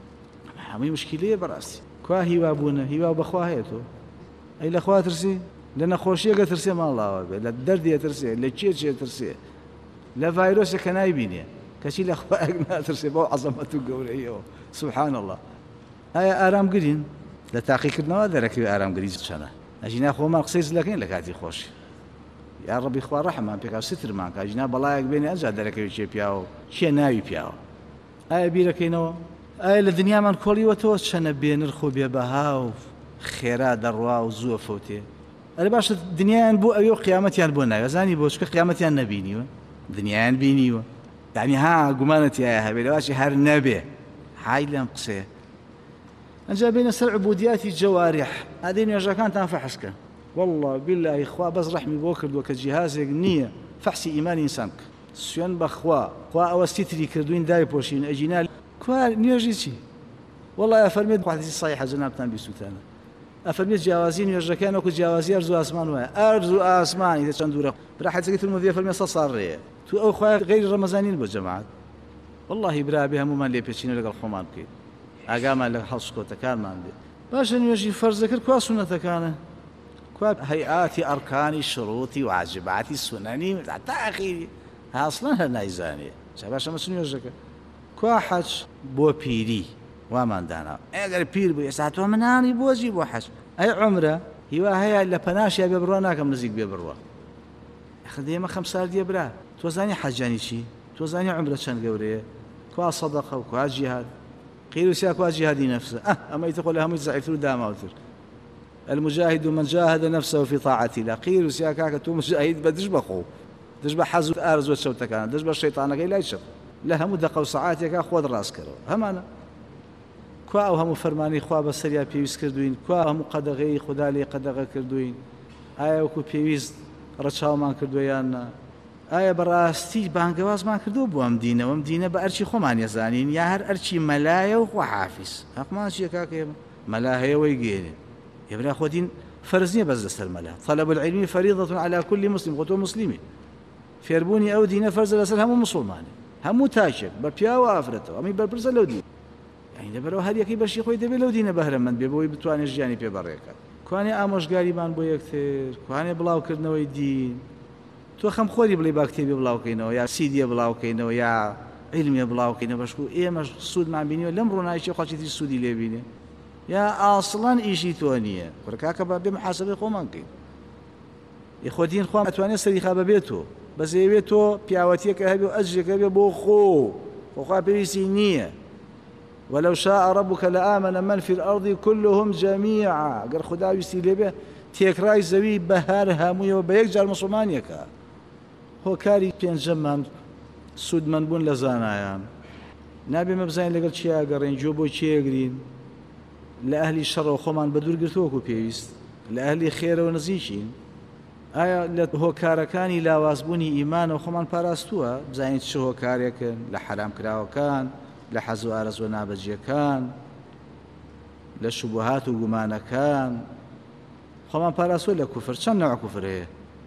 همي مشكله براسي كوا هي ابونا هي بخوا هيتو اي الاخوات ترسي لان خوشيه ترسي ما الله لا الدرد ترسي لا تشي ترسي لا فيروس كنايبيني كشي الاخوات ما ترسي بو عظمته قوريه سبحان الله اي ارام قرين لا تحقيق النوادرك ارام قرين شنا اجينا خو ما قصيز لكن لكاتي خوش يا ربي اخوان رحمه بك ستر معك اجنا بلايك بيني ازا درك شي بياو شي ناوي بياو اي بيركينو اي الدنيا من كولي وتوس شنا بين الخو بها خيرا دروا وزوفوتي انا باش الدنيا بو ايو قيامتي بونا زاني بوش قيامتي نبيني دنيا بيني يعني ها قمانتي يا هبي لواشي هر نبي هاي لنقصه أنجا بين العبوديات الجوارح هذين يا كانت تنفحسك والله بالله إخوة بس رحمي بوكرد وكجهاز نية فحسي إيمان إنسانك سيان بخوا خوا أوستيتري كردوين داي بوشين أجينا كوا نيوجيتي والله أفرميت واحد الصيحة جنابتان بسوتانا أفرميت جوازين يا كان وكو جوازي أرزو أسمان أرزو أسمان إذا كان دورة براحة سكت المذيع فرمي صار تو أو خوا غير رمضانين بالجماعات والله برا بها مو مال لي بيشين لقى الخمان كي أقام لك حص كوتا كان ما عندي باش نيجي فرز ذكر كوا سنة كان كوا هيئات أركان شروطي واجباتي سنني حتى أخيري أصلا نايزانية شباش ما سنيو ذكر كوا حج بو بيري وما دانا أقدر بير بو يساعتوا مناني بوجي بو حج أي عمره هي إلا بناشي ببروانا كم نزيق ببروا أخذ ما 5 سال دي برا توزاني حجاني شي توزاني عمره شان قوريه كوا صدقة وكوا جهاد قيلوا سياكوا جهادي نفسه أما يتقول لهم يزعفوا داما وتر المجاهد من جاهد نفسه في طاعة الله قيلوا سياكاك تو مجاهد بدجبخو دجبه حزو أرز وتشوتك أنا دجبه الشيطان قيل لا يشق لا هم دقوا ساعاتك أخوض راس كرو هم أنا كوا هم فرماني خوا بسريا بيويس كردوين كوا هم قدغي خدا لي قدغه كردوين آية وكو بيويس رچاو ما كردويان آية براستی بانگواز ما کردو بوام دینه وام دینه با ارچی خومان یزانین یا هر ارچی ملایه و حافظ حق ما شيء كاك ملاهي ويجين يبرا خودين فرزني بس دست الملا طلب العلم فريضة على كل مسلم قوتو مسلمين فيربوني او دينه فرز لسل هم مسلمان هم تاشر ببيا وافرته امي بربرز لو دين يعني لەبەرەوە هەر یەکەی بەشی خۆی دەبێت لەو دینە بەهرەمەند بێ بۆی بتوانێت ژیانی پێبەڕێکات کوانێ ئامۆژگاریمان بۆ یەکتر کوانێ بڵاوکردنەوەی دین تۆ خەمخۆری بڵێ با کتێبی بڵاوکەینەوە یا سیدیە بڵاوکەینەوە یا علمیە بڵاوکەینەوە بەشکو ئێمەش سوودمان بینیوە لەم ڕۆناویشی خەڵکی سوودی لێبینێ یا ئاسڵان ئیشی تۆ نییە کاکە بە بێ محاسبەی خۆمان بکەین یخۆ دین خۆم ئەتوانێت سەریخا بەبێت تۆ بەزێوێت تۆ پیاوەتیەکە هەبێ و ئەجرێکە بێ بۆ خۆخوا پێویستی نییە ولو شاء ربك لآمن من في الأرض كلهم جميعا قال خدا ويستي لبه تيكراي زوي بهار هاموية وبيك جار مسلمانيكا هو كاري بينجم من سود من بون لزانايان نابي مبزاين لقل چيا قرين جوبو چيا قرين لأهلي الشر وخومان بدور قرتوكو بيويست لأهلي خير ونزيشين آيا هو كاركاني لا وازبوني إيمان وخومان باراستوها بزاين شو هو كاريكن لحرام كراوكان لە حەز و ئارەزوە نابەجیەکان لە شوبهات و گومانەکان خۆمان پاراستووە لە کوفر چەند نەوع کوفر هەیە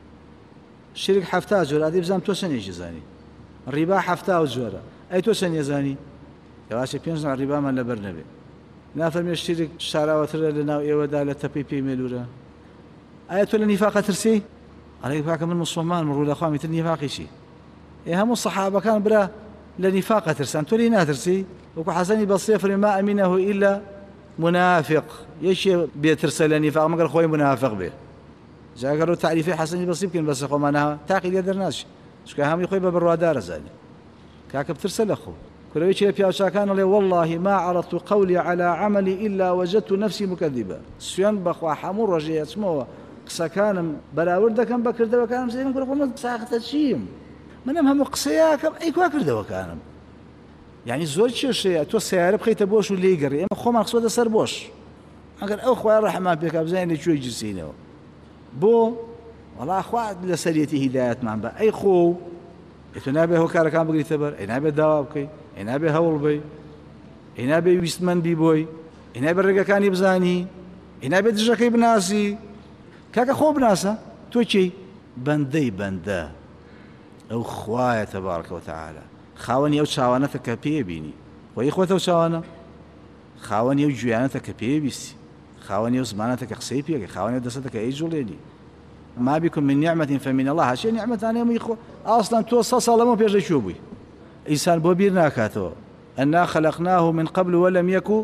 شرک 70 جۆرە ئادی بزانم تۆ چەندێکی زانی ڕیبا 70 جۆرە ئەی تۆ چەند ێزانی کەواشی 5 نوع ڕیبامان لەبەر نەبێ نافەرمێ شرک شاراوەترە لە ناو ئێوەدا لە تەپەی پێی مێلوورە ئایا تۆ لە نیفاقە ترسی ئەڵێ پاکە من موسڵمان من ڕوو لە خوا میتر نیفاقیشی هەموو سەحابەکان برا لنفاق ترسان تولي ناترسي وكو حسني بالصفر ما أمينه إلا منافق يشي بيترسل لنفاق ما قال خوي منافق به جاء قالوا تعريفي حسني بس يمكن بس أخو معناها تعقيد يدرناش شو هم يخوي بالروادار زاني كاك بترسل أخو كل يشي بيا شاكان لي والله ما عرضت قولي على عملي إلا وجدت نفسي مكذبة سيان بخوا حمور رجيت اسمه سكان بلاورد كان بكر ده كان زي ما يقولوا ساخت الشيم منم هم قسەیەکەم ئەی کوا کردەوەکانم یعنی زۆر کێشەیە تۆ سیارە بخەیتە بۆش و لێگەڕی ئێمە خۆمان خسۆتە سەر بۆش ئەگەر ئەو خوای ڕەحمان پێکا بزانین لەکوێ گیرسینەوە بۆ وەڵا خوا لە سەرەتی هیدایەتمان بە ئەی خۆ تۆ نابێ هۆکارەکان بگریتە بەر ئەی نابێت داوا بکەی ئەی نابێ هەوڵ بی ئەی نابێ ویستمەندی بۆی ئەی نابێ ڕێگەکانی بزانی ئەی نابێت دژەکەی بناسی کاکە خۆ بناسە تۆ چی بەندەی بەندە ئەو خوایە تەبارەکە وتەعالە خاوەنی ئەو چاوانەتە کە پێبینی خۆی خۆتە و چاوانە خاوەنی ئەو گوێیانەتە کە پێویستی خاوەنی ئەو زمانەتە کە قسەی پێکەی خاوەنی ئەو دەستەتە کە ئەی جوڵێنی ما بكم من نعمة فمن الله هاشي نعمة أنا ميخو أصلا تو صلاة ما بيجي شوبي إنسان بوبير ناكاتو أنا خلقناه من قبل ولم يكن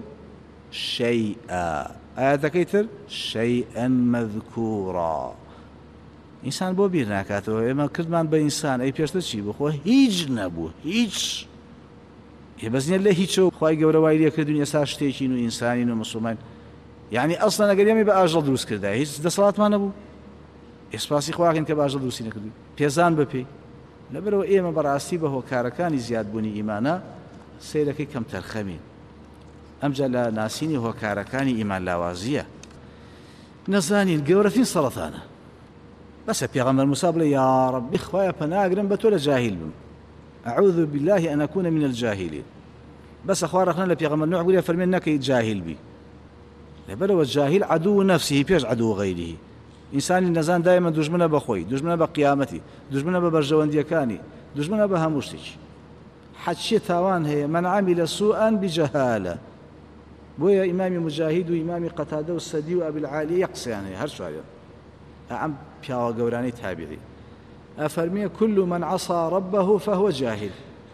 شيئا هذا كيتر شيئا مذكورا إنسان بوبير ناكاتو إما كردمان بإنسان أي بيشتر شي بخو هيج نبو هيج يبزني الله هيجو خواي جورا وايلي كردون يساش تيجينو إنسانين ومسلمين يعني أصلا أقول يومي بأجل دروس كرده هيج ده صلاة ما نبو ئێسپاسی خواکەن کە باشە دروستی نەکردووی پێزان بپێ لەبەرەوە ئێمە بەڕاستی بە هۆکارەکانی زیادبوونی ئیمانە سەیرەکەی کەم تەرخەمین ئەمجا لە ناسینی هۆکارەکانی ئیمان لاوازیە نەزانین گەورەترین سەڵەتانە بەسە پێغەمبەر موسا بڵێ یا ڕەبی خوایە پەناگرم بە تۆ لە جاهیل بم ئەعوذ بالله أن أكون من الجاهلين بەسە خوا ڕەخنە لە پێغەمبەر نوح گوێ فەرمێن نەکەی جاهیل بی لەبەرەوە جاهیل عەدوو نەفسیه پێش عەدوو غەیریه ئینسانی نەزان دایمە دوژمنە بەخۆی دوژمنە بە قیامەتی دوژمنە بە بەرژەوەندیەکانی دوژمنە بە هەموو شتێکی حەچیە تاوان هەیە من عمل سوءا بجهالة بۆیە ئیمامی مجاهید و ئیمامی قەتادە و سەدی و ئەبی العالیە قسەیان هەیە هەر چوارێ ئەم پیاوە گەورانەی تابعی ئەفەرمێ كل من عصى ربه فهو جاهل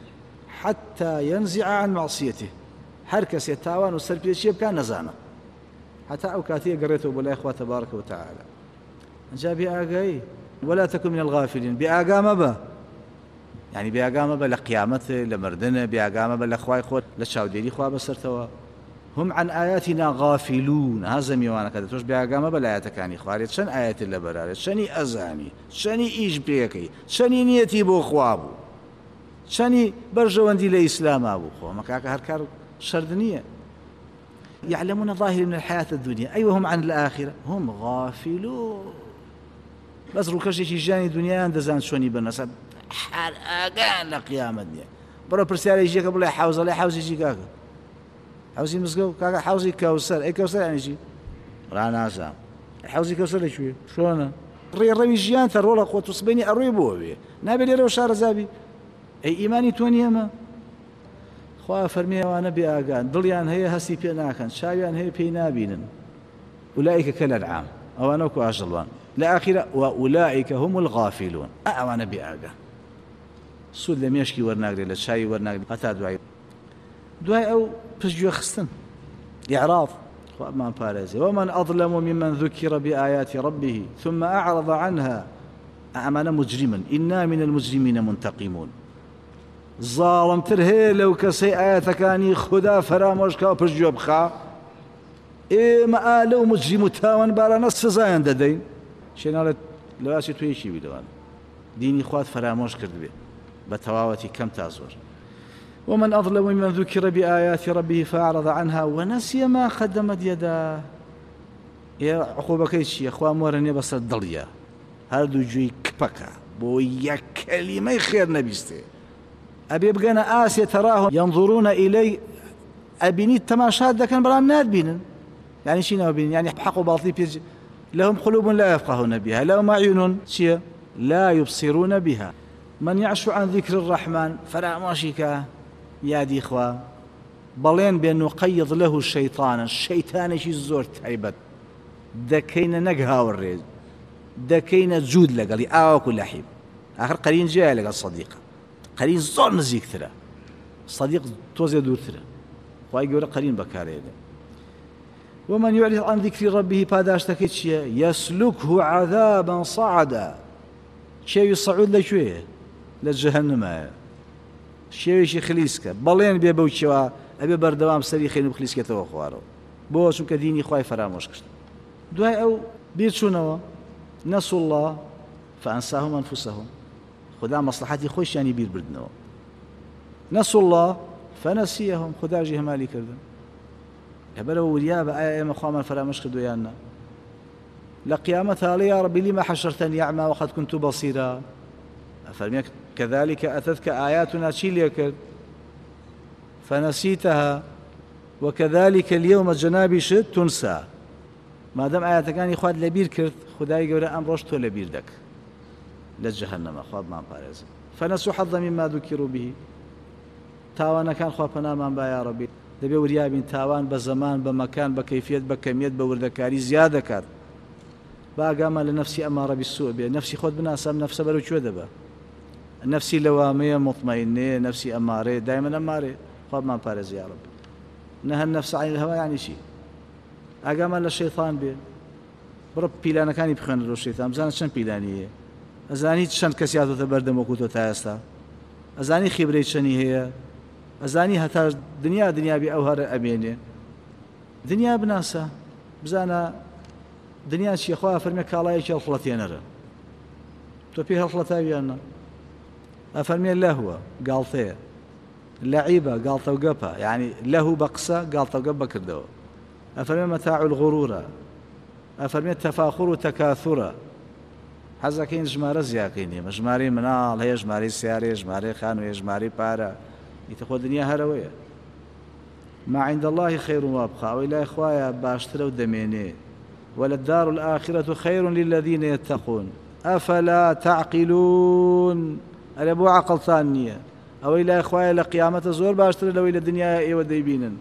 حتى ينزع عن معصيته هەر کەسێ تاوان و سەرپێچیە بکات نەزانە حتى ئەو کاتەیە گەڕێتەوە بۆ لای خوا تەبارەکە وتەعالە جا بآقاي ولا تكن من الغافلين بآقا مبا يعني بآقا مبا لقيامته لمردنه بآقا مبا لأخواي خود لشاوديري خوا بسرتوا هم عن آياتنا غافلون هذا ميوانا كذا توش بآقا مبا لآياتك عني خواريت شن آيات اللي برارت شني أزاني شني إيش بيكي شني نيتي بو خوابو شني برجواندي لإسلام أبو خوا مكاك هركار شردنية يعلمون ظاهر من الحياة الدنيا أيوة هم عن الآخرة هم غافلون بس ڕووکەشێکی ژیانی دنیایان دەزان چۆنی بەنەسە حال ئاگان لە قیامەت نییە بڕۆ پرسیارێکیەکە بڵێ حەوزە لێ حەوزێکی کاکە حەوزی مزگەوت کاکە حەوزی کەوسەر ئەی کەوسەر یانیچی ڕانازام حەوزی کەوسەر لەکوێ چۆنە ڕێڕەوی ژیان تە ڕۆڵە خۆت و سبەینی ئەڕۆی بۆ بێ نابێت لێرەوە شارەزابی ئەی ئیمانی تۆ نیە ئەمە خوا فەرمیێ ئەوانە بێئاگان دڵیان هەیە هەستی پێ ناکەن چاویان هەیە پێی نابینن ئولائیکە کەلەنعام ئەوانە وەکو ئاژەڵوان لە ئاخیرە وئولائیکە هم الغافلون ئەوانە بێئاگان سوود لە مێشکی وەرناگرێت لە چاوی وەرناگرێت هەتا دوای ئەو پشتگوێ خستن ئیعراض خوامان پارێزێ ومن أظلم ممن ذكر بآيات ربه ثم أعرض عنها ئەمانە مجرمن إنا من المجرمين منتقمون زاڵمتر هەیە لەو کەسەی ئاەتەکانی خوددا فەرامۆشکا و پشتگوێ بخا ئێمە لەو مجرم و تاوانبارانە سزایان دەدەین شێناڵێت لەواسی توێشی بیدەوان دینی خوات فەرامۆش کردبێ بە تەواوەتی کەم تا زۆر ومن أظلم ممن ذكر بآيات ربه فأعرض عنها ونسي ما قدمت يداه يا عقوبەکەی چییە خوا مۆرەنێ بەسەر دڵیە هەردوو گوێی کپەکە بۆ یەک کەلیمەی خێر نەبیستێ ئەبێ بگەنە ئاسێ تەراهم ينظرون إليه ئەبینیت تەماشات دەکەن بەڵام ناتبینن يعني چی نابینن يعني حەق و باڵی پێ لهم قلوب لا يفقهون بها لهم أعين چییە لا يبصرون بها من يعش عن ذكر الرحمن فرامۆشیکە یادی خوا بەڵێن بێ نقەیض له شەیطانە شەیتانێکی زۆر تایبەت دەکەینە نەک هاوڕێ دەکەینە جوود لەگەڵی ئاوەکو لەحیب ئاخر قەرین جیایە لەگەڵ سەدیقە قەرین زۆر نزیکترە سەدیق تۆزێ دوورترە خوای گەورە قەرین بەکارێنێ ومن يعرض عن ذكر ربه پاداشتەکەی چییە يسلكه عذابا صعدا شێوی سەعود لەکوێیە لە جەهەنەمایە شێوێکی خلیسکە بەڵێن بێ بەو چێوە ئەبێ بەردەوام سەری خێن و خلیسکێتەوە خوارەوە بۆ چونکە دینی خوای فەرامۆش کرد دوای ئەو بیرچوونەوە نەسوا الله فأنساهم أنفسهم خدا مەسلحەتی خۆشیانی بیر بردنەوە نەسوا الله فنسيهم خدا جی هەمالی کردن لەبەرەوە وریا بە ئایا ئێمە خوامان فەرامۆش کردویان نا لە قیامەت هەڵێ یا رەبی لما حەشەرتەنی ئەعما وقد كنت بصيرا فەرمێ كذلك أتتك آياتنا چی لێ کرد فنسيتها وكذلك اليوم جنابي شت تنسى مادام ئاياتەکانی خوات لەبیر کرد خدای گەورە ئەم ڕۆژ تۆ لەبیر دەک لە جەهەنەمە خوابمان پارێزن فنسوا حظا مما ذكروا به تاوانەکان خوا پەنامان با یا رەبی دەبێ وریابین تاوان بە زەمان بە مەکان بە کەیفیەت بە کەمیەت بە وردەکاری زیاد دەکات باگامان لە نەفسی ئەمارە بیسوء بێ نەفسی خۆت بناسە نەفسە بەرەو کوێ دەبە نفسي لوامية مطمئنة نفسي أمارة دائما أمارة خاب ما بارز يا رب نهى النفس عن الهوى يعني شيء أقام للشيطان به برب بيلانا كان يبخن له الشيطان بزانا شن بيلانية أزاني شن كسياتو تبردم وكوتو تاستا أزاني خبريت شني هي أزاني هتا دنيا بأوهر أبيني دنيا بناسا بزانا دنيا شي أخوها فرمي كالايك الخلطين نرى تو بيها الخلطاويانا أفرمي اللهوة قالتيه لعيبة قالته وقبها يعني له بقصة قالته وقبها كردو أفرمي متاع الغرورة أفرمي التفاخر وتكاثرة حزكين جمارة زياقيني مجماري منال هي جماري سياري جماري خانو هي جماري بارا يتخوى الدنيا هروية ما عند الله خير وابقى وإلا إخوايا باشتروا دميني وللدار الآخرة خير للذين يتقون أفلا تعقلون ألا بو عقل ثانية أو إلى إخوائي لقيامة زور باشتر لو إلى الدنيا إيوة ديبينن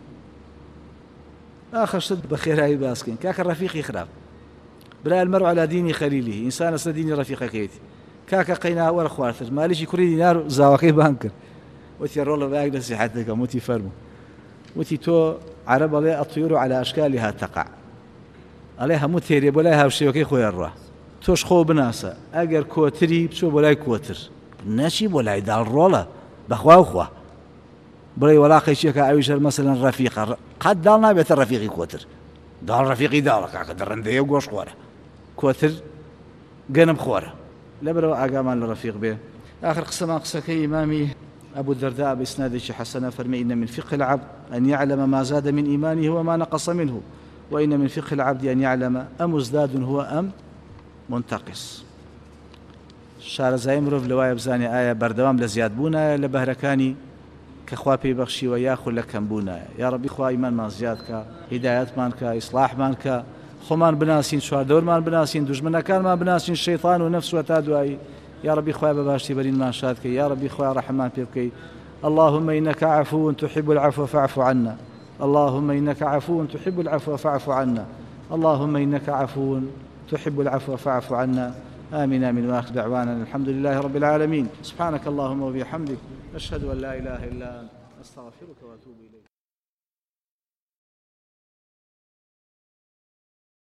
آخر شد بخير هاي باسكين كاك الرفيق يخرب بلا المرء على دين خليله إنسان أصلا ديني رفيق كيتي كاك قينا ورا خوارثر ماليش يكوري دينار زاوكي بانكر وتي الرولة باقي نصيحتك موتي فرمو وتي تو عرب عليه الطيور على أشكالها تقع عليها متيري بلاها وشيوكي خويا الروح توش خو بناسا أجر كوتري بشو بلاي كوتر ناشي بلاي دار الرولة بخوا وخوا بلاي ولا خيشيك عايشر مثلا رفيقة قد دالنا بيت الرفيقي كوتر دال رفيقي دالك قدر رنديه وقوش خواره كوتر قنم خواره لبرو أقامان الرفيق به آخر قصة إمامي أبو الدرداء بإسناد حسنة فرمي إن من فقه العبد أن يعلم ما زاد من إيمانه وما نقص منه وإن من فقه العبد أن يعلم أمزداد هو أم منتقص شارەزای مرۆڤ لەوایە بزانێ ئایا بەردەوام لە زیادبوونایە لە بەهرەکانی کە خوا پێی بەخشیوە یاخود لە کەمبوونایە یا ڕەبی خوا ئیمانمان زیاد کە هیدایەتمان کە ئیسلاحمان کە خۆمان بناسین چواردەوەرمان بناسین دوژمنەکانمان بناسین شەیطان و نەفس و تا دوایی یا ڕەبی خوای بە باشتی بەرینمان شاد کە یا ڕەبی خوای ڕەحمان پێ بکەی اللهم إنك عفو تحب العفو فاعف عنا. اللهم إنك عفو تحب العفو فاعف عنا. اللهم إنك عفو تحب العفو فاعف عنا. آمين آمين. وآخر دعوانا الحمد لله رب العالمين. سبحانك اللهم وبحمدك، أشهد أن لا إله إلا أنت، أستغفرك وأتوب إليك.